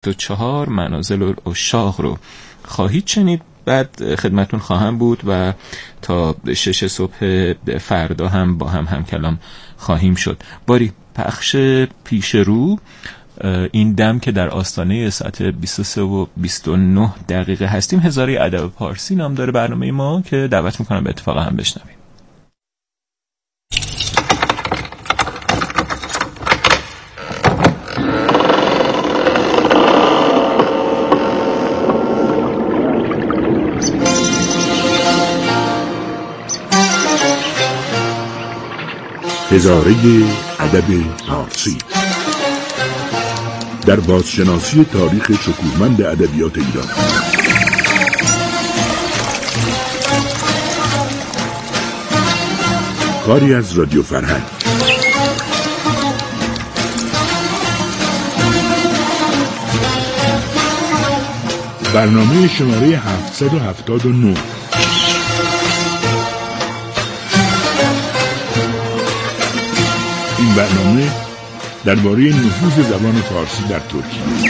24 منازل العشاق رو خواهید شنید. بعد خدمتون خواهم بود و تا 6 صبح فردا هم با هم کلام خواهیم شد. باری پخش پیش رو این دم که در آستانه ساعت 23 و 29 دقیقه هستیم، هزاره ادب پارسی نام داره برنامه ما که دعوت میکنم به اتفاق هم بشنویم. هزاره ادب پارسی در بازشناسی تاریخ شکوهمند ادبیات ایران. کاری از رادیو فرهنگ. برنامه شماره 779. این برنامه درباره نفوذ زبان فارسی در ترکیه.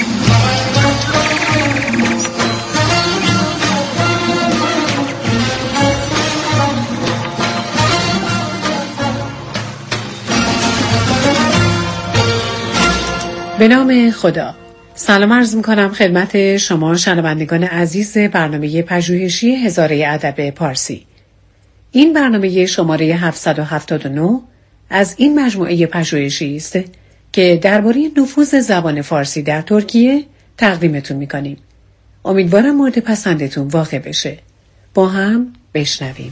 به نام خدا. سلام عرض می‌کنم خدمت شما شنوندگان عزیز برنامه پژوهشی هزاره ادب پارسی. این برنامه شماره 779 از این مجموعه پژوهشی است که درباره نفوذ زبان فارسی در ترکیه تقدیمتون می‌کنیم. امیدوارم مورد پسندتون واقع بشه. با هم بشنویم.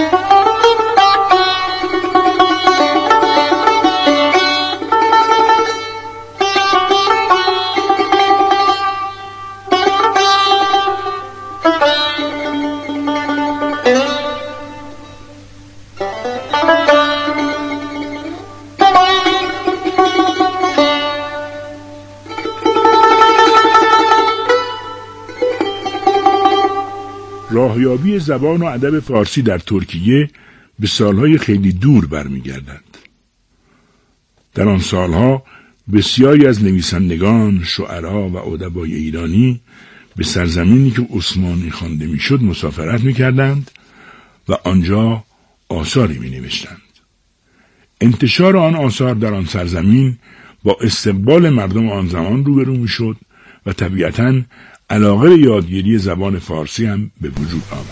راهیابی زبان و ادب فارسی در ترکیه به سالهای خیلی دور برمیگردند. در آن سالها بسیاری از نویسندگان، شعرا و ادبای ایرانی به سرزمینی که عثمانی خوانده میشد مسافرت میکردند و آنجا آثاری مینوشتند. انتشار آن آثار در آن سرزمین با استقبال مردم آن زمان روبرو میشد و طبیعتاً علاقه به یادگیری زبان فارسی هم به وجود آمد.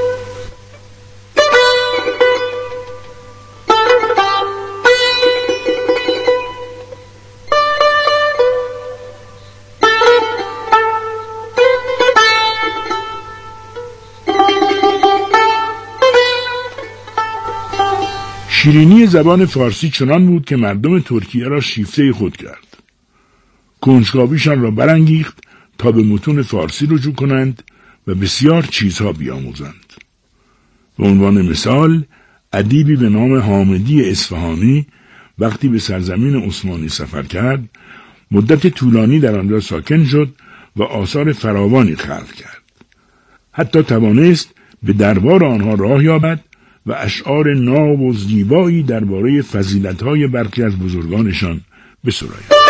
شیرینی زبان فارسی چنان بود که مردم ترکیه را شیفته خود کرد. کنجکاویشان را برانگیخت تا به متون فارسی رجوع کنند و بسیار چیزها بیاموزند. به عنوان مثال، ادیبی به نام حامدی اصفهانی وقتی به سرزمین عثمانی سفر کرد، مدت طولانی در آنجا ساکن شد و آثار فراوانی خلق کرد. حتی توانست به دربار آنها راه یابد و اشعار ناب و زیبایی درباره فضیلت‌های برخی از بزرگانشان بسراید.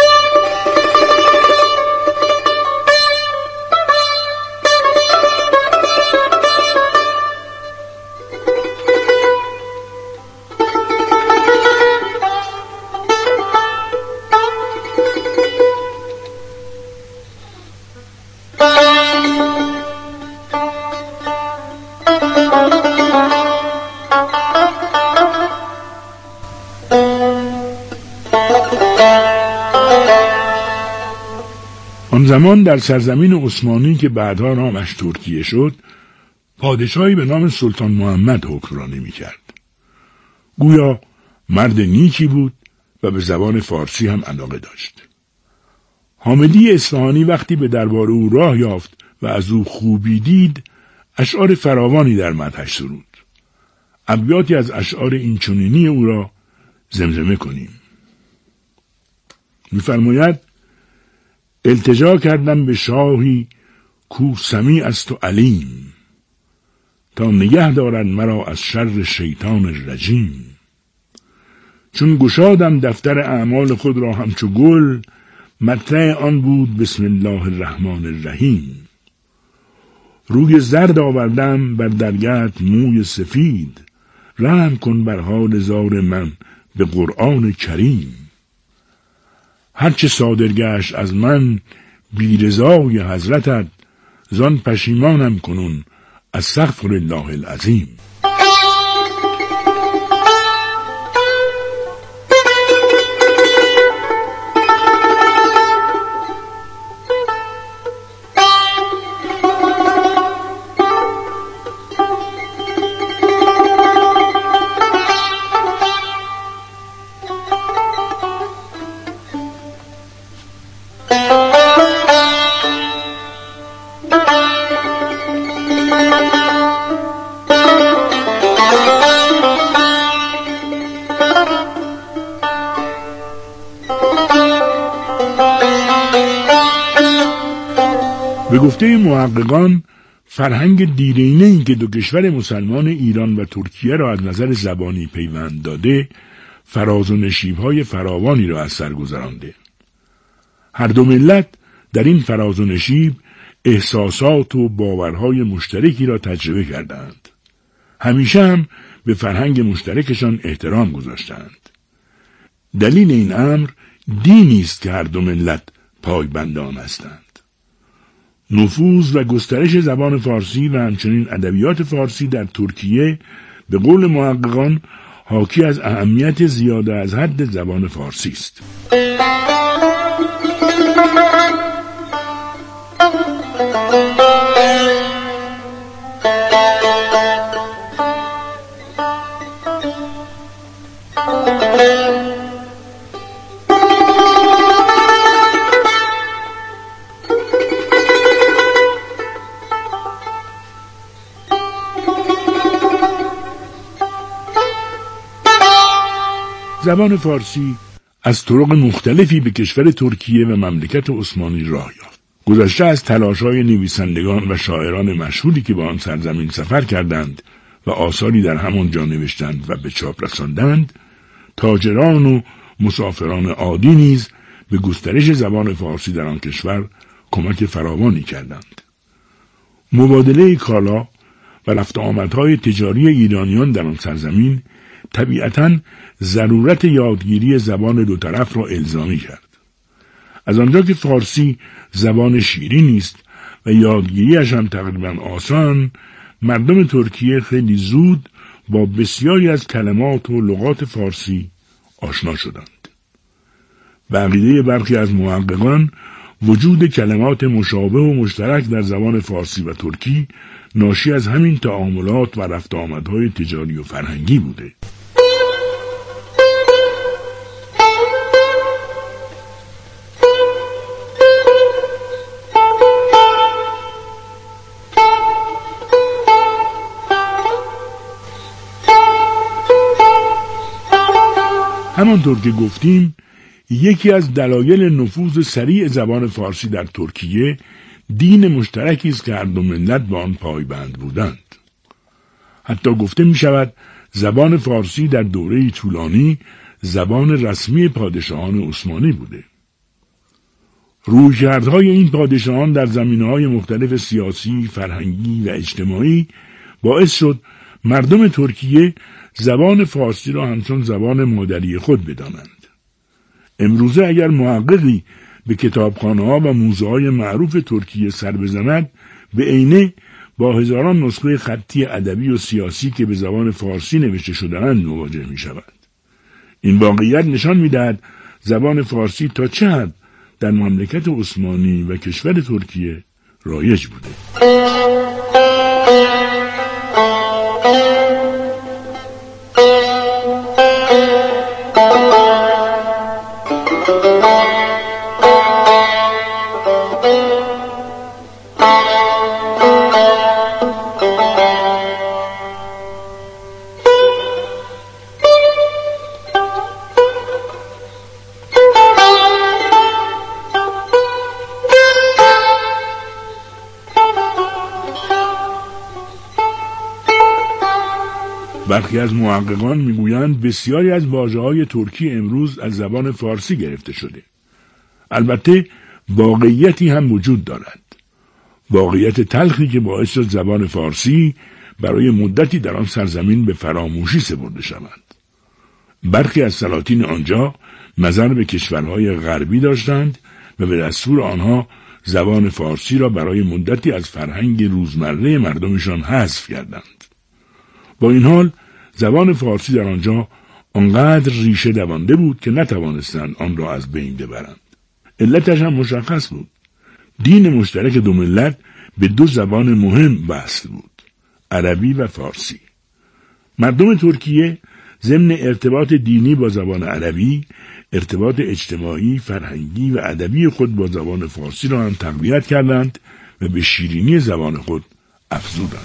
آن زمان در سرزمین عثمانی که بعدها نامش ترکیه شد، پادشاهی به نام سلطان محمد حکمرانی می‌کرد. گویا مرد نیکی بود و به زبان فارسی هم علاقه داشت. حامدی اصفهانی وقتی به دربار او راه یافت و از او خوبی دید، اشعار فراوانی در مدحش سرود. ابیاتی از اشعار اینچنینی او را زمزمه کنیم. می‌فرماید: التجا کردم به شاهی کو سمیع است و علیم، تا نگه دارد مرا از شر شیطان رجیم. چون گشادم دفتر اعمال خود را همچو گل، مطلع آن بود بسم الله الرحمن الرحیم. روی زرد آوردم بر درگهت موی سفید، رحم کن بر حال زار من به قرآن کریم. هرچه صادر گشت از من بی رضای حضرتت، زان پشیمانم کنون استغفر الله العظیم. به گفته محققان، فرهنگ دیرینه‌ای که دو کشور مسلمان ایران و ترکیه را از نظر زبانی پیوند داده، فراز و نشیب‌های فراوانی را از سر گذرانده. هر دو ملت در این فراز و نشیب احساسات و باورهای مشترکی را تجربه کردند. همیشه هم به فرهنگ مشترکشان احترام گذاشتند. دلیل این امر دینی است که هر دو ملت پایبند آن هستند. نفوذ و گسترش زبان فارسی و همچنین ادبیات فارسی در ترکیه به قول محققان حاکی از اهمیت زیاده از حد زبان فارسی است. زبان فارسی از طرق مختلفی به کشور ترکیه و مملکت عثمانی راه یافت. گذشته از تلاش‌های نویسندگان و شاعران مشهوری که به آن سرزمین سفر کردند و آثاری در همانجا نوشتند و به چاپ رساندند، تاجران و مسافران عادی نیز به گسترش زبان فارسی در آن کشور کمک فراوانی کردند. مبادله کالا و رفت آمدهای تجاری ایرانیان در آن سرزمین طبیعتاً ضرورت یادگیری زبان دو طرف را الزامی کرد. از آنجا که فارسی زبان شیرینی است و یادگیریش هم تقریباً آسان، مردم ترکیه خیلی زود با بسیاری از کلمات و لغات فارسی آشنا شدند. به عقیده برخی از محققان، وجود کلمات مشابه و مشترک در زبان فارسی و ترکی ناشی از همین تعاملات و رفت آمدهای تجاری و فرهنگی بوده. همانطور که گفتیم، یکی از دلایل نفوذ سریع زبان فارسی در ترکیه دین مشترکی است که هر دو ملت به آن پایبند بودند. حتی گفته می شود زبان فارسی در دوره طولانی زبان رسمی پادشاهان عثمانی بوده. رویکردهای این پادشاهان در زمینه‌های مختلف سیاسی، فرهنگی و اجتماعی باعث شد مردم ترکیه زبان فارسی را همچون زبان مادری خود بدانند. امروزه اگر محققی به کتابخانه‌ها و موزه‌های معروف ترکیه سر بزند، به عینه با هزاران نسخه خطی ادبی و سیاسی که به زبان فارسی نوشته شده‌اند مواجه می‌شود. این واقعیت نشان می‌دهد زبان فارسی تا چه حد در مملکت عثمانی و کشور ترکیه رایج بوده. برخی از محققان میگویند بسیاری از واژه‌های ترکی امروز از زبان فارسی گرفته شده. البته واقعیتی هم وجود دارد. واقعیت تلخی که باعث شد زبان فارسی برای مدتی در آن سرزمین به فراموشی سپرده شود. برخی از سلاطین آنجا نظر به کشورهای غربی داشتند و به دستور آنها زبان فارسی را برای مدتی از فرهنگ روزمره مردمشان حذف کردند. با این حال زبان فارسی در آنجا آنقدر ریشه دوانده بود که نتوانستند آن را از بین ببرند. علتش هم مشخص بود. دین مشترک دو ملت به دو زبان مهم وصل بود، عربی و فارسی. مردم ترکیه ضمن ارتباط دینی با زبان عربی، ارتباط اجتماعی، فرهنگی و ادبی خود با زبان فارسی را هم تقویت کردند و به شیرینی زبان خود افزودند.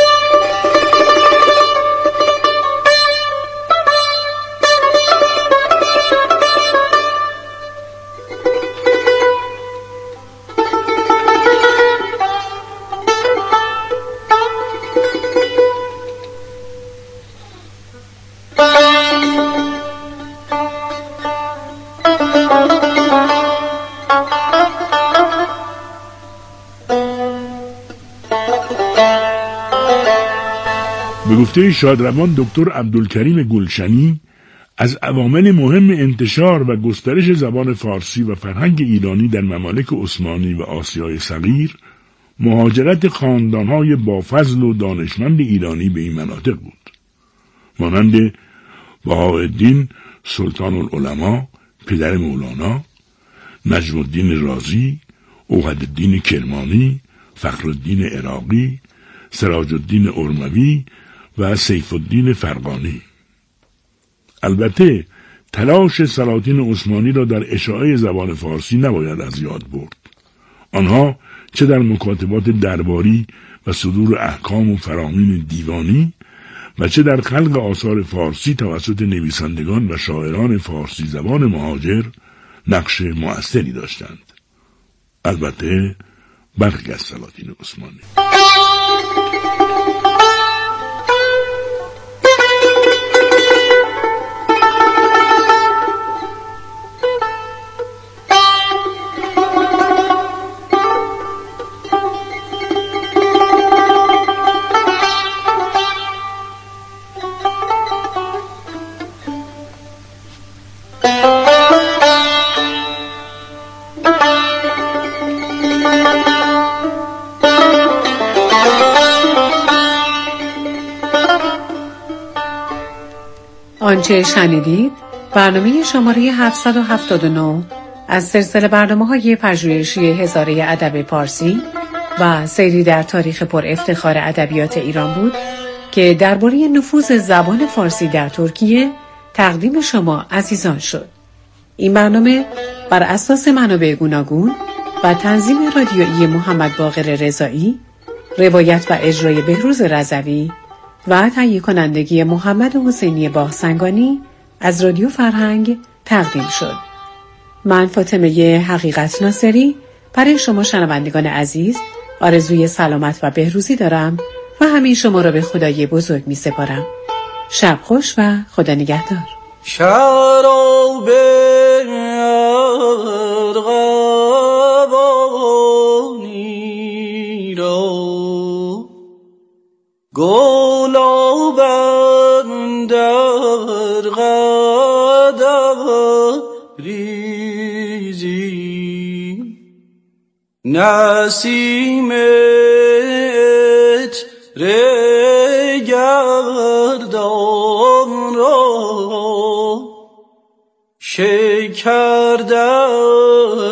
به گفته شادروان دکتر عبدالکریم گلشنی، از عوامل مهم انتشار و گسترش زبان فارسی و فرهنگ ایرانی در ممالک عثمانی و آسیای صغیر، مهاجرت خاندانهای بافضل و دانشمند ایرانی به این مناطق بود. مانند بهاءالدین سلطان العلماء پدر مولانا، نجم الدین رازی، اوحدالدین کرمانی، فخرالدین عراقی، سراج الدین ارموی و سیف الدین فرغانی. البته تلاش سلاطین عثمانی را در اشاعه زبان فارسی نباید از یاد برد. آنها چه در مکاتبات درباری و صدور احکام و فرامین دیوانی و چه در خلق آثار فارسی توسط نویسندگان و شاعران فارسی زبان مهاجر نقش مؤثری داشتند. البته برخی از سلاطین عثمانی. آنچه شنیدید برنامه شماره 779 از سلسله برنامه‌های پژوهشی هزاره ادب پارسی و سیری در تاریخ پر افتخار ادبیات ایران بود که درباره نفوذ زبان فارسی در ترکیه تقدیم شما عزیزان شد. این برنامه بر اساس منابع گوناگون و تنظیم رادیویی محمد باقر رضایی، روایت و اجرای بهروز رضوی و تهیه کنندگی محمد حسینی باغسنگانی از رادیو فرهنگ تقدیم شد. من فاطمه حقیقت ناصری برای شما شنوندگان عزیز آرزوی سلامت و بهروزی دارم و همین شما را به خدای بزرگ می سپارم. شب خوش و خدا نگهدار. شراب ارغوانی را گلابن در قدم ریزی نسیمت رگردان را شکر در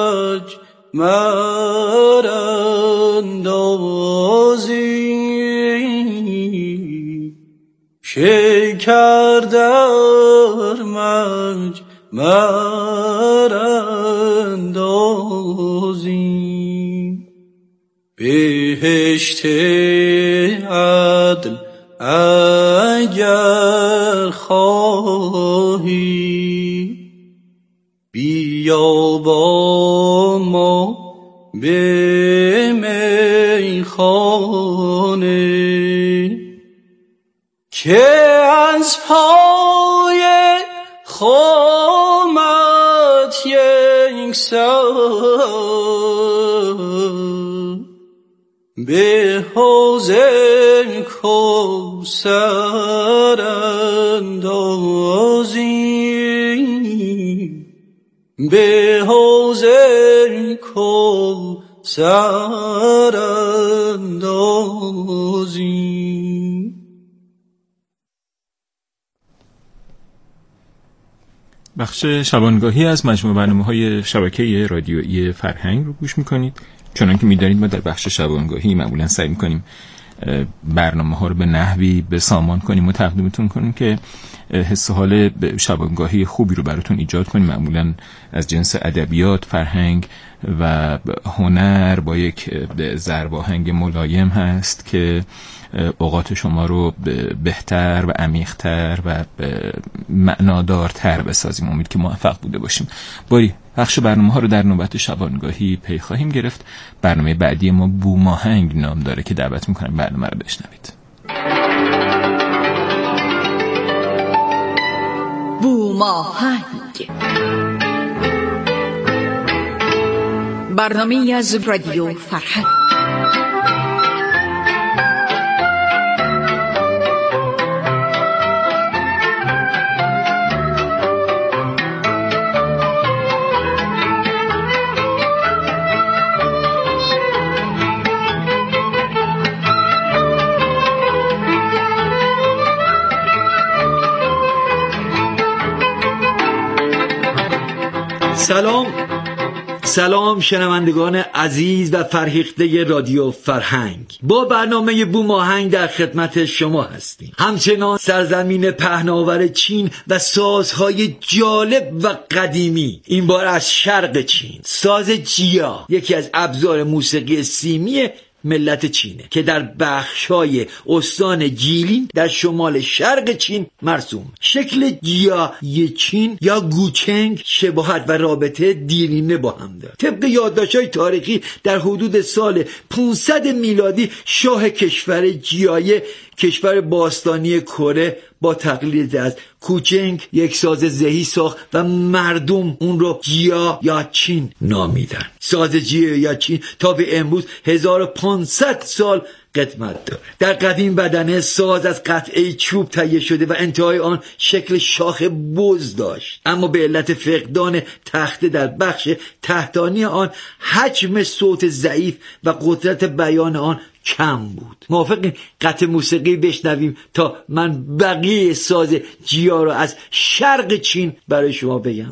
مجمر اندازی شکر در مجمر اندازی بهشت عدل اگر خواهی بیا با ما به میخانه که از پای خامت یک سر به حوض کوثر اندازیم، به حوض کوثر اندازیم. بخش شبانگاهی از مجموعه برنامه‌های شبکه رادیویی فرهنگ رو گوش می‌کنید. چنان که می‌دانید ما در بخش شبانگاهی معمولاً سعی می‌کنیم برنامه‌ها رو به نحوی به سامان کنیم و تقدیمتون کنیم که حس و حال شبانگاهی خوبی رو براتون ایجاد کنیم، معمولاً از جنس ادبیات، فرهنگ و هنر با یک ضرباهنگ ملایم هست که اوقات شما رو بهتر و عمیق‌تر و معنادارتر بسازیم. امید که موفق بوده باشیم. باری بخش برنامه‌ها رو در نوبت شبانگاهی پی خواهیم گرفت. برنامه بعدی ما بوماهنگ نام داره که دعوت می‌کنم برنامه رو بشنوید. بوماهنگ، برنامه‌ای از رادیو فرهنگ. سلام شنوندگان عزیز و فرهیخته رادیو فرهنگ. با برنامه بوماهنگ در خدمت شما هستیم. همچنان سرزمین پهناور چین و سازهای جالب و قدیمی، این بار از شرق چین. ساز جیا یکی از ابزار موسیقی سیمی ملت چینه که در بخش‌های استان جیلین در شمال شرق چین مرسوم. شکل جیای چین یا گوچنگ شباهت و رابطه دیرینه با هم دارد. طبق یادداشت‌های تاریخی در حدود سال 500 میلادی شاه کشور جیای، کشور باستانی کره، با تقلید از کوچنگ یک ساز زهی ساخت و مردم اون رو جیا یا چین نامیدن. ساز جیا یا چین تا به امروز 1500 سال قدمت داره. در قدیم بدنه ساز از قطعه چوب تهیه شده و انتهای آن شکل شاخ بز داشت، اما به علت فقدان تخته در بخش تحتانی آن حجم صوت ضعیف و قدرت بیان آن کم بود. موافقین قطع موسیقی بشنویم تا من بقیه ساز جیا رو از شرق چین برای شما بگم.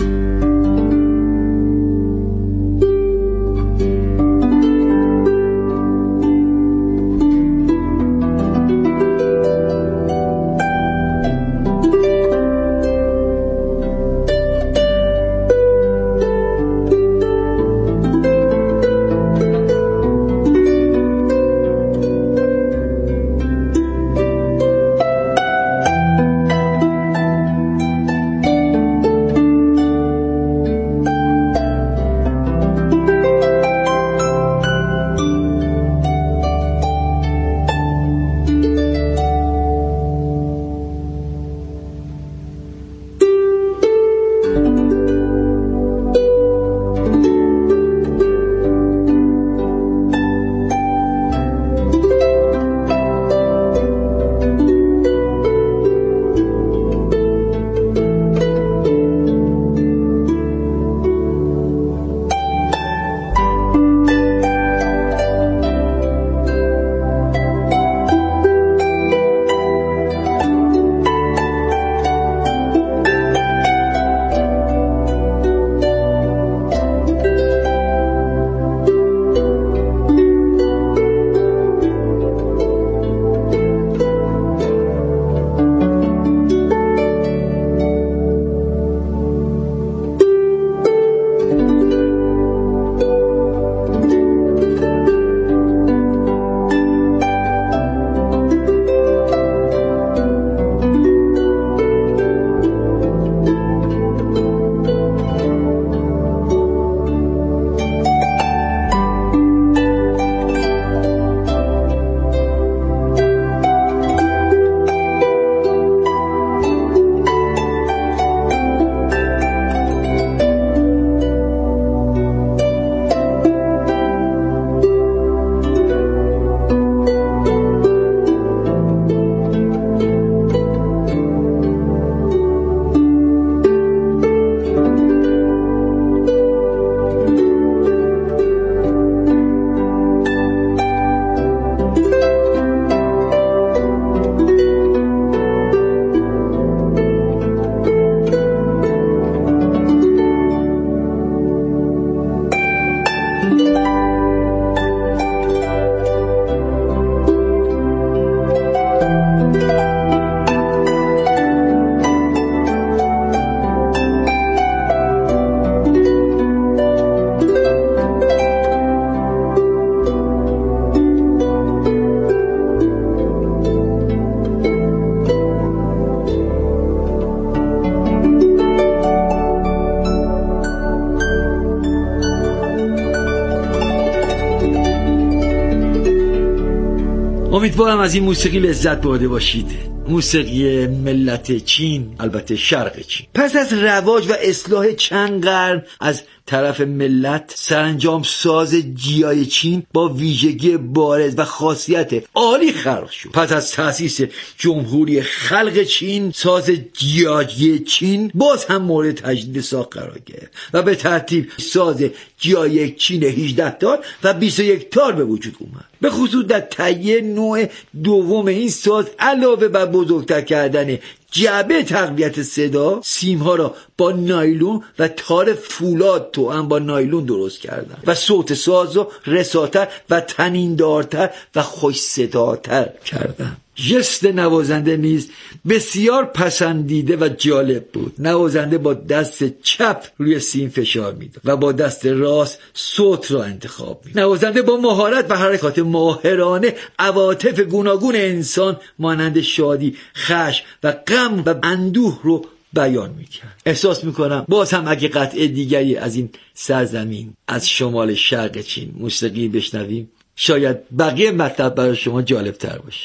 امیدوارم از این موسیقی لذت برده باشید. موسیقی ملت چین، البته شرق چین، پس از رواج و اصلاح چند قرن از طرف ملت، سرانجام ساز جیای چین با ویژگی بارز و خاصیت عالی خلق شد. پس از تأسیس جمهوری خلق چین، ساز جیای چین باز هم مورد تجدید ساخت قرار گرفت و به ترتیب ساز جیای چین 18 تار و 21 تار به وجود اومد. به خصوص در تهیه نوع دوم این ساز، علاوه بر بزرگتر کردن جعبه تقویت صدا، سیمها را با نایلون و تار فولاد توأم با نایلون درست کردن و صوت ساز را رساتر و طنیندارتر و خوش صداتر کردن. ژست نوازنده نیز بسیار پسندیده و جالب بود. نوازنده با دست چپ روی سیم فشار میداد و با دست راست صوت را انتخاب می‌کرد. نوازنده با مهارت و حرکات ماهرانه عواطف گوناگون انسان مانند شادی، خشم و غم و اندوه رو بیان میکرد. احساس میکنم باز هم اگه قطعه دیگری از این سرزمین، از شمال شرق چین موسیقی بشنویم، شاید بقیه مطلب برای شما جالب تر باشه.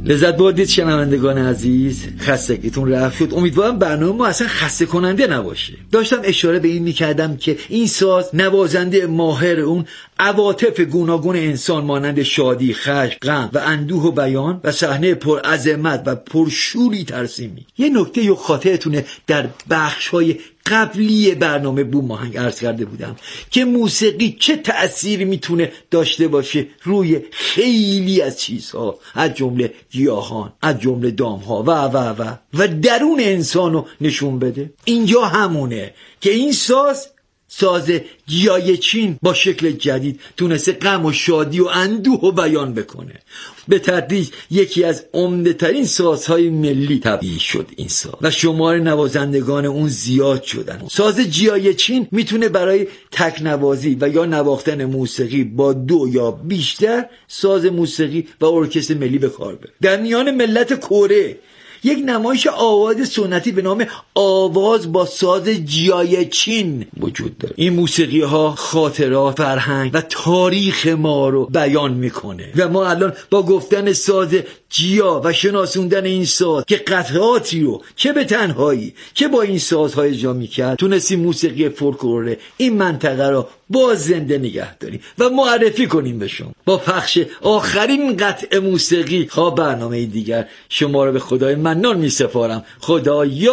لذت بردید شنوندگان عزیز. خستگیتون رفت شد. امیدوارم برنامه ما اصلا خسته کننده نباشه. داشتم اشاره به این میکردم که این ساز نوازنده ماهر اون عواطف گوناگون انسان مانند شادی، خشم، غم و اندوه و بیان و صحنه پر عظمت و پرشوری ترسیمی. یه نکته یا خاطرتونه در بخش‌های قبلی برنامه بوماهنگ عرض کرده بودم که موسیقی چه تأثیری میتونه داشته باشه روی خیلی از چیزها، از جمله گیاهان، از جمله دامها و درون انسانو نشون بده. اینجا همونه که این ساز گیای چین با شکل جدید تونسته غم و شادی و اندوه و بیان بکنه. به تدریج یکی از عمده ترین سازهای ملی تبدیل شد این ساز و شمار نوازندگان اون زیاد شدن. ساز گیای چین میتونه برای تکنوازی و یا نواختن موسیقی با 2 یا بیشتر ساز موسیقی و ارکستر ملی به کار بره. در میان ملت کره یک نمایش آواز سنتی به نام آواز با ساز گیای چین وجود داره. این موسیقی ها خاطرات، فرهنگ و تاریخ ما رو بیان میکنه و ما الان با گفتن ساز گیا و شناسوندن این ساز که قطعاتی رو چه به تنهایی که با این سازهای اجرا میکرد تونستیم موسیقی فولکلور این منطقه رو باز زنده نگه داریم و معرفی کنیم به شما. با پخش آخرین قطعه موسیقی برنامه دیگر شما رو به خدای منان می سپارم. خدا